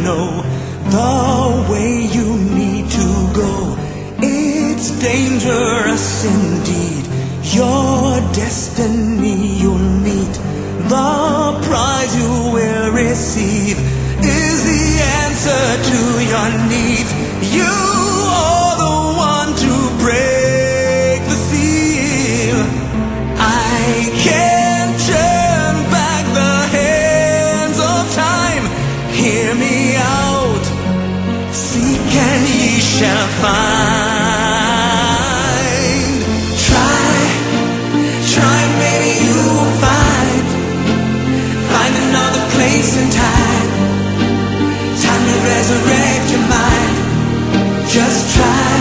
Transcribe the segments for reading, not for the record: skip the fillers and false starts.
know the way you need to go. It's dangerous indeed. Your destiny you'll meet. The prize you will receive is the answer to your needs. You are the one to break the seal. I can't turn back the hands of time. Hear me out. Seek and ye shall find. Try, maybe you will find another place and time. Time to resurrect your mind. Just try,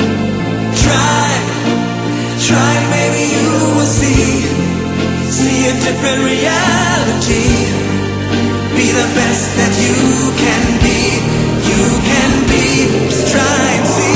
maybe you will see a different reality. Be the best that you can be. You can be. Just try and see.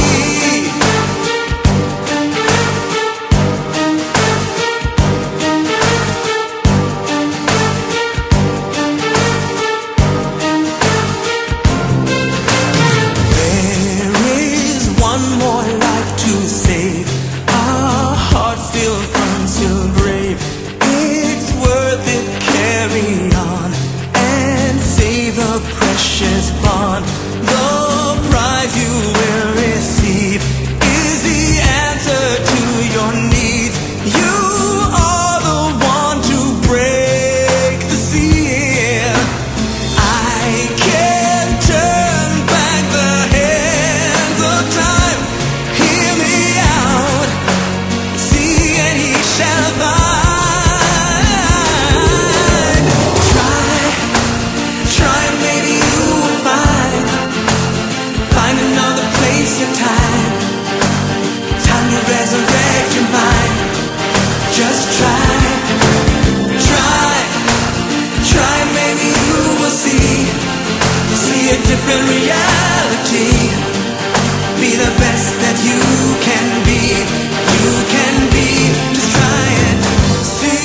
Different reality. Be the best that you can be. You can be. Just try and see.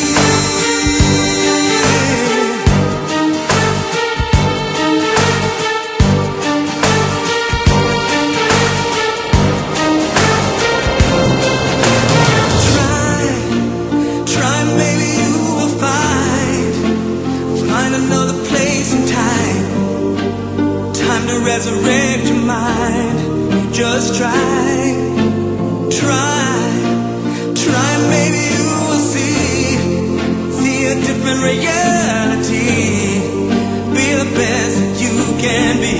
Try, maybe you will find another place and time. Time to resurrect your mind. Just try, maybe you will see a different reality. Be the best you can be.